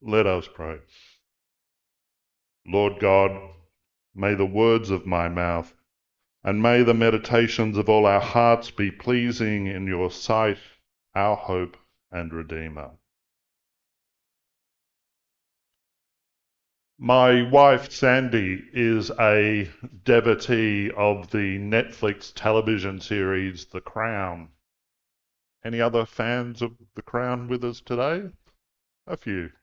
Let us pray. Lord God, may the words of my mouth and may the meditations of all our hearts be pleasing in your sight, our hope and Redeemer. My wife Sandy is a devotee of the Netflix television series The Crown. Any other fans of The Crown with us today? A few.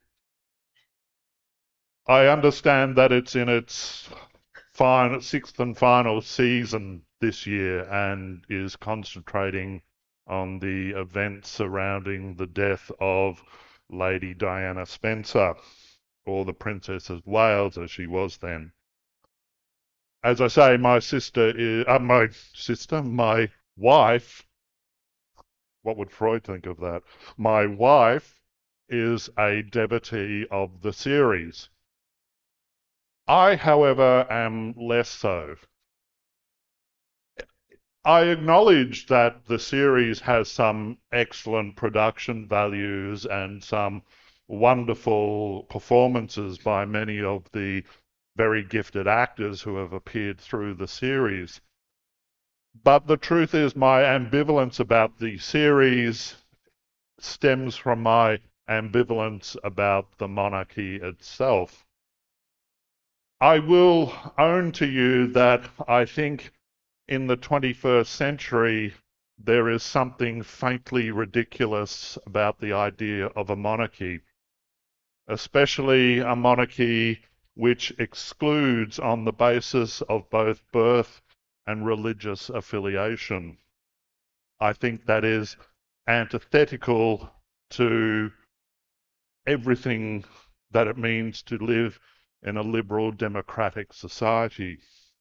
I understand that it's in its sixth and final season this year and is concentrating on the events surrounding the death of Lady Diana Spencer, or the Princess of Wales as she was then. As I say, my wife, what would Freud think of that? My wife is a devotee of the series. I, however, am less so. I acknowledge that the series has some excellent production values and some wonderful performances by many of the very gifted actors who have appeared through the series. But the truth is, my ambivalence about the series stems from my ambivalence about the monarchy itself. I will own to you that I think in the 21st century, there is something faintly ridiculous about the idea of a monarchy, especially a monarchy which excludes on the basis of both birth and religious affiliation. I think that is antithetical to everything that it means to live in a liberal democratic society.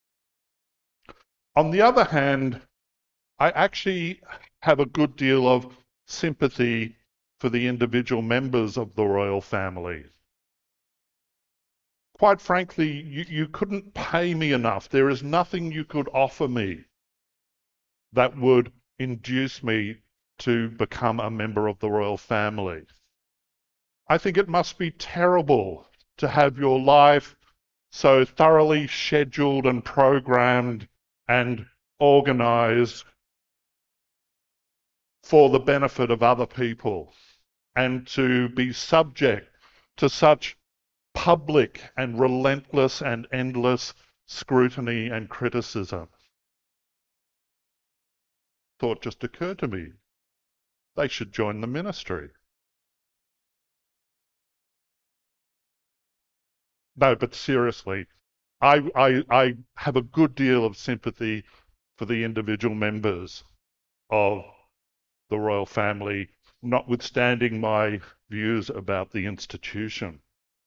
On the other hand, I actually have a good deal of sympathy for the individual members of the royal family. Quite frankly, you couldn't pay me enough. There is nothing you could offer me that would induce me to become a member of the royal family. I think it must be terrible to have your life so thoroughly scheduled and programmed and organized for the benefit of other people and to be subject to such public and relentless and endless scrutiny and criticism. Thought just occurred to me, they should join the ministry. No, but seriously, I have a good deal of sympathy for the individual members of the royal family, notwithstanding my views about the institution.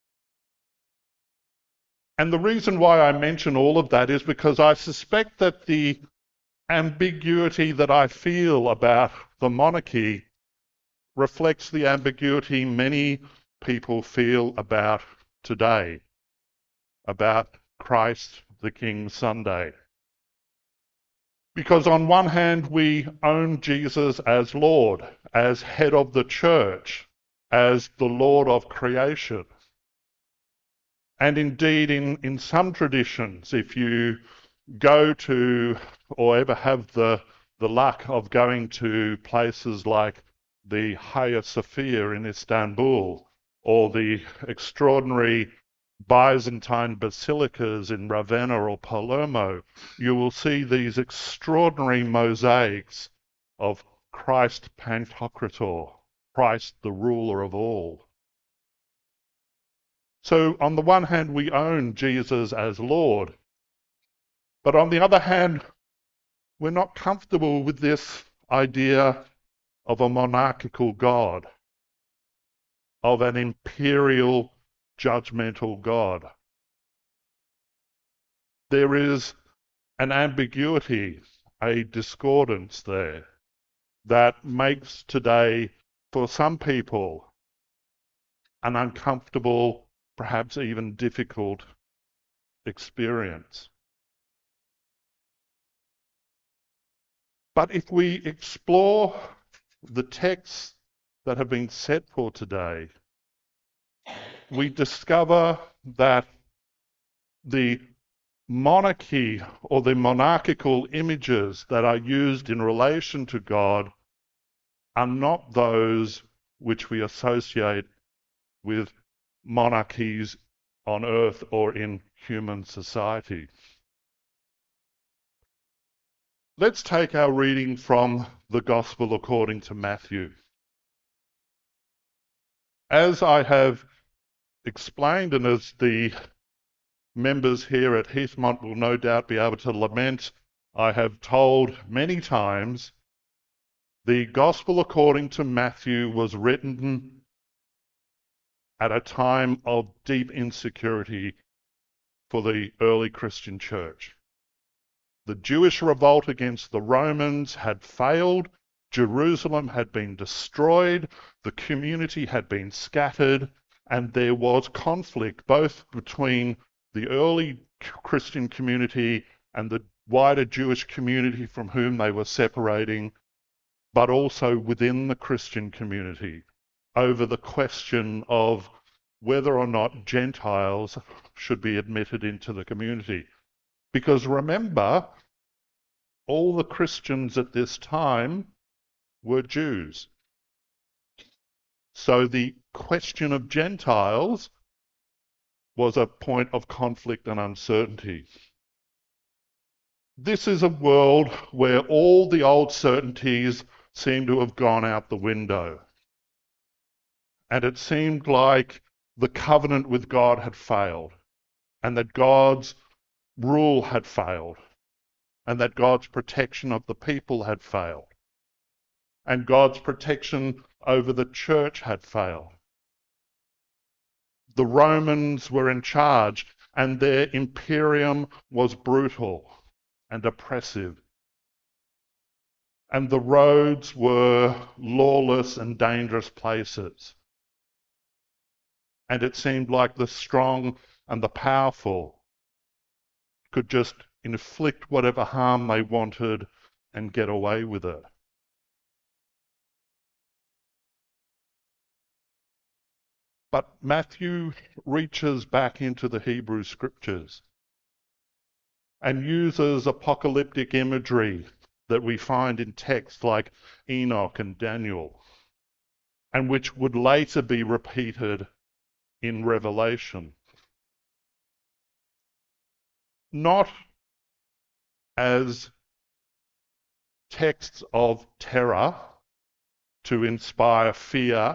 And the reason why I mention all of that is because I suspect that the ambiguity that I feel about the monarchy reflects the ambiguity many people feel about today, about Christ the King Sunday. Because on one hand, we own Jesus as Lord, as head of the church, as the Lord of creation. And indeed, in some traditions, if you go to or ever have the luck of going to places like the Hagia Sophia in Istanbul or the extraordinary Byzantine basilicas in Ravenna or Palermo, you will see these extraordinary mosaics of Christ Pantocrator, Christ the ruler of all. So on the one hand, we own Jesus as Lord, but on the other hand, we're not comfortable with this idea of a monarchical God, of an imperial, judgmental God. There is an ambiguity, a discordance there that makes today, for some people, an uncomfortable, perhaps even difficult experience. But if we explore the texts that have been set for today, we discover that the monarchy or the monarchical images that are used in relation to God are not those which we associate with monarchies on earth or in human society. Let's take our reading from the Gospel according to Matthew. As I have explained, and as the members here at Heathmont will no doubt be able to lament, I have told many times, the Gospel according to Matthew was written at a time of deep insecurity for the early Christian church. The Jewish revolt against the Romans had failed, Jerusalem had been destroyed, the community had been scattered, and there was conflict both between the early Christian community and the wider Jewish community from whom they were separating, but also within the Christian community over the question of whether or not Gentiles should be admitted into the community. Because remember, all the Christians at this time were Jews. So the question of Gentiles was a point of conflict and uncertainty. This is a world where all the old certainties seem to have gone out the window. And it seemed like the covenant with God had failed, and that God's rule had failed, and that God's protection of the people had failed, and God's protection over the church had failed. The Romans were in charge, and their imperium was brutal and oppressive. And the roads were lawless and dangerous places. And it seemed like the strong and the powerful could just inflict whatever harm they wanted and get away with it. But Matthew reaches back into the Hebrew scriptures and uses apocalyptic imagery that we find in texts like Enoch and Daniel, and which would later be repeated in Revelation. Not as texts of terror to inspire fear,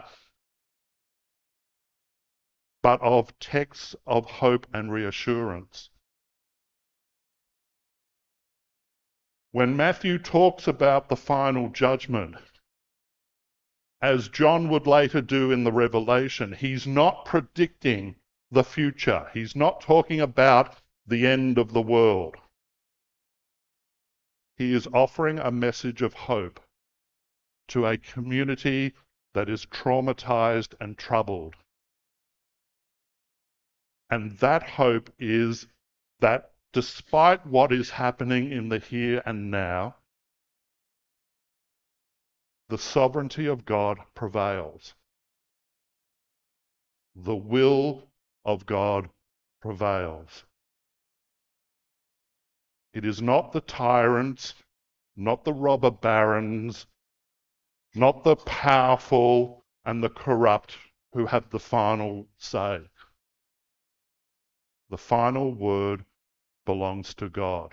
but of texts of hope and reassurance. When Matthew talks about the final judgment, as John would later do in the Revelation, he's not predicting the future. He's not talking about the end of the world. He is offering a message of hope to a community that is traumatized and troubled. And that hope is that despite what is happening in the here and now, the sovereignty of God prevails. The will of God prevails. It is not the tyrants, not the robber barons, not the powerful and the corrupt who have the final say. The final word belongs to God.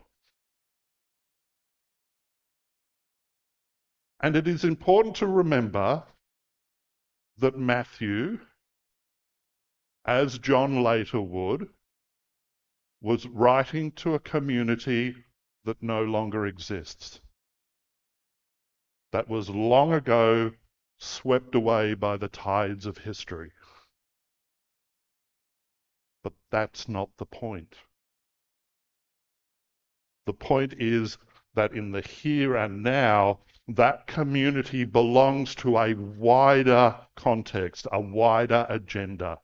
And it is important to remember that Matthew, as John later would, was writing to a community that no longer exists, that was long ago swept away by the tides of history. But that's not the point. The point is that in the here and now, that community belongs to a wider context, a wider agenda.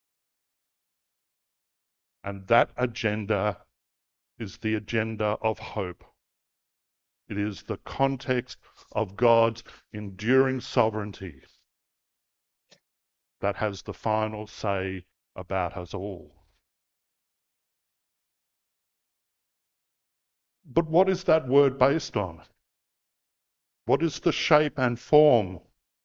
And that agenda is the agenda of hope. It is the context of God's enduring sovereignty that has the final say about us all. But what is that word based on? What is the shape and form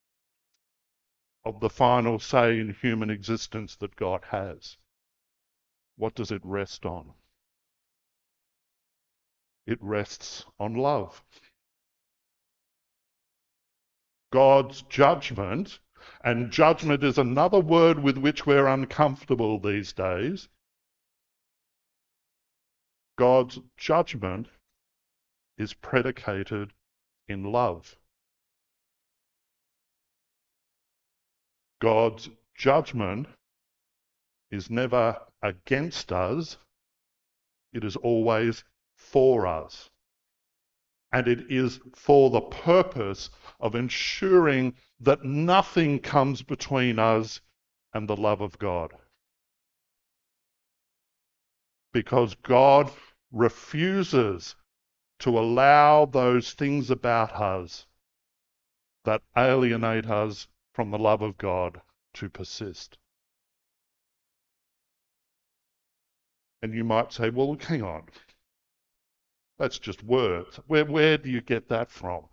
of the final say in human existence that God has? What does it rest on? It rests on love. God's judgment, and judgment is another word with which we're uncomfortable these days. God's judgment is predicated in love. God's judgment is never against us, it is always for us. And it is for the purpose of ensuring that nothing comes between us and the love of God. Because God refuses to allow those things about us that alienate us from the love of God to persist. And you might say, well, hang on. That's just words. Where do you get that from?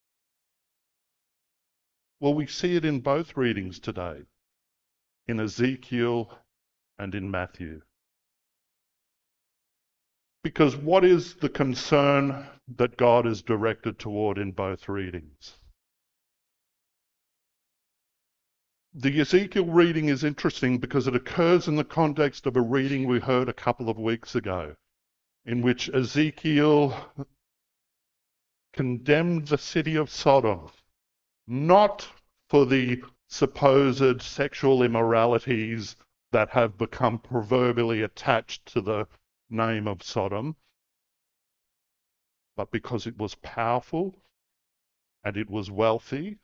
Well, we see it in both readings today, in Ezekiel and in Matthew. Because what is the concern that God is directed toward in both readings? The Ezekiel reading is interesting because it occurs in the context of a reading we heard a couple of weeks ago, in which Ezekiel condemned the city of Sodom, not for the supposed sexual immoralities that have become proverbially attached to the name of Sodom, but because it was powerful and it was wealthy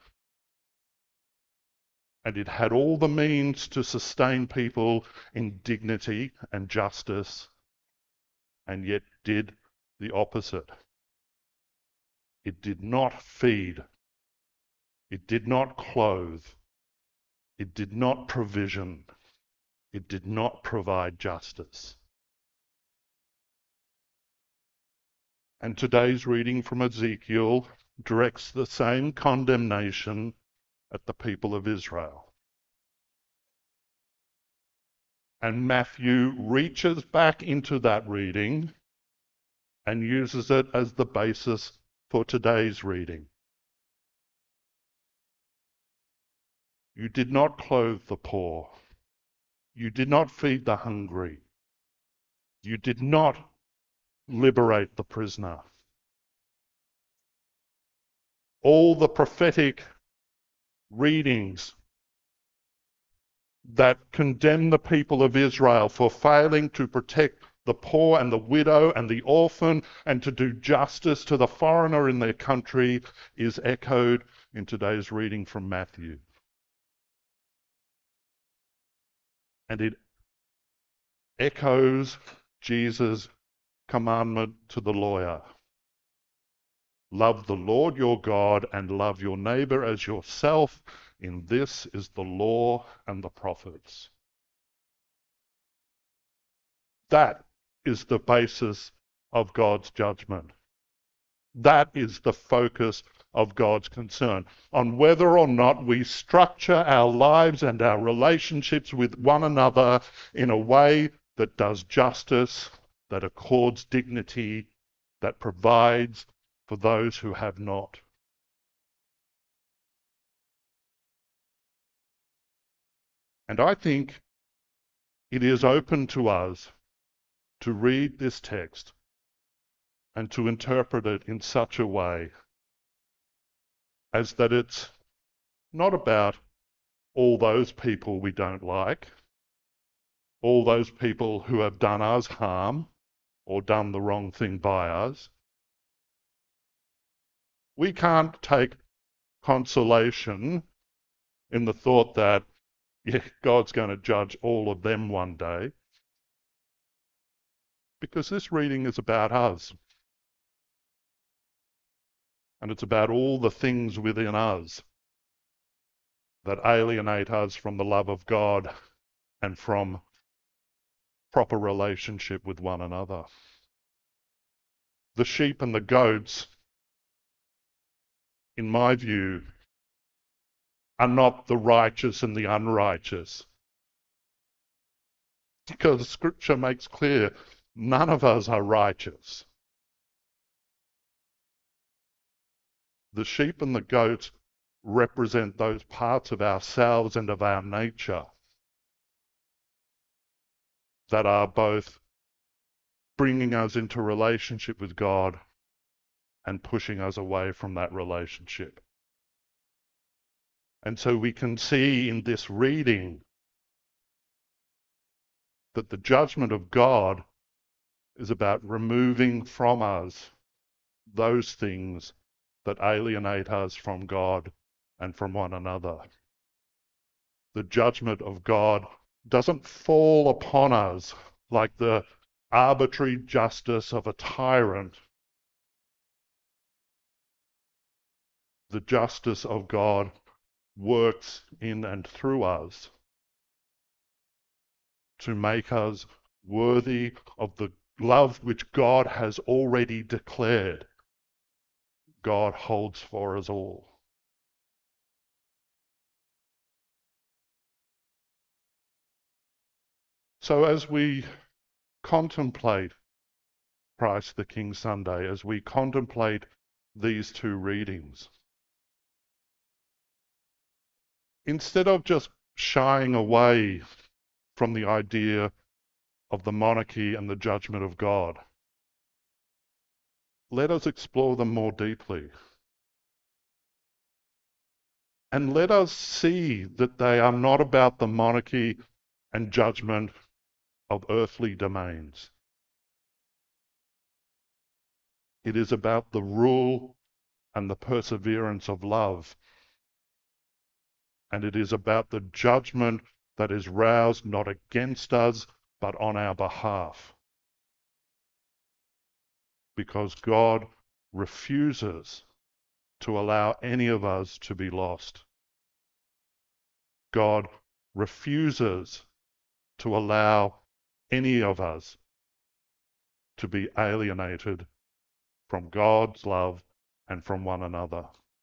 and it had all the means to sustain people in dignity and justice, and yet did the opposite. It did not feed, it did not clothe, it did not provision, it did not provide justice. And today's reading from Ezekiel directs the same condemnation at the people of Israel. And Matthew reaches back into that reading and uses it as the basis for today's reading. You did not clothe the poor. You did not feed the hungry. You did not liberate the prisoner. All the prophetic readings that condemn the people of Israel for failing to protect the poor and the widow and the orphan and to do justice to the foreigner in their country is echoed in today's reading from Matthew. And it echoes Jesus' commandment to the lawyer. Love the Lord your God and love your neighbor as yourself. In this is the law and the prophets. That is the basis of God's judgment. That is the focus of God's concern on whether or not we structure our lives and our relationships with one another in a way that does justice, that accords dignity, that provides for those who have not. And I think it is open to us to read this text and to interpret it in such a way as that it's not about all those people we don't like, all those people who have done us harm or done the wrong thing by us. We can't take consolation in the thought that, yeah, God's going to judge all of them one day, because this reading is about us. And it's about all the things within us that alienate us from the love of God and from proper relationship with one another. The sheep and the goats, in my view, are not the righteous and the unrighteous. Because Scripture makes clear none of us are righteous. The sheep and the goats represent those parts of ourselves and of our nature that are both bringing us into relationship with God and pushing us away from that relationship. And so we can see in this reading that the judgment of God is about removing from us those things that alienate us from God and from one another. The judgment of God doesn't fall upon us like the arbitrary justice of a tyrant. The justice of God works in and through us to make us worthy of the love which God has already declared God holds for us all. So as we contemplate Christ the King Sunday, as we contemplate these two readings, instead of just shying away from the idea of the monarchy and the judgment of God, let us explore them more deeply. And let us see that they are not about the monarchy and judgment of earthly domains. It is about the rule and the perseverance of love. And it is about the judgment that is roused not against us, but on our behalf. Because God refuses to allow any of us to be lost. God refuses to allow any of us to be alienated from God's love and from one another.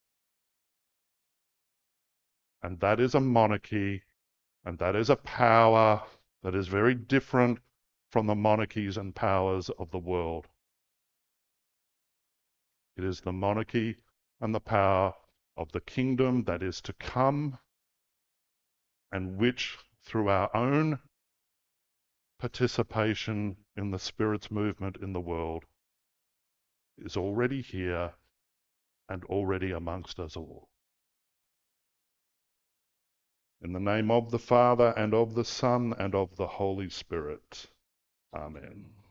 And that is a monarchy, and that is a power that is very different from the monarchies and powers of the world. It is the monarchy and the power of the kingdom that is to come, and which, through our own participation in the Spirit's movement in the world, is already here and already amongst us all. In the name of the Father, and of the Son, and of the Holy Spirit. Amen.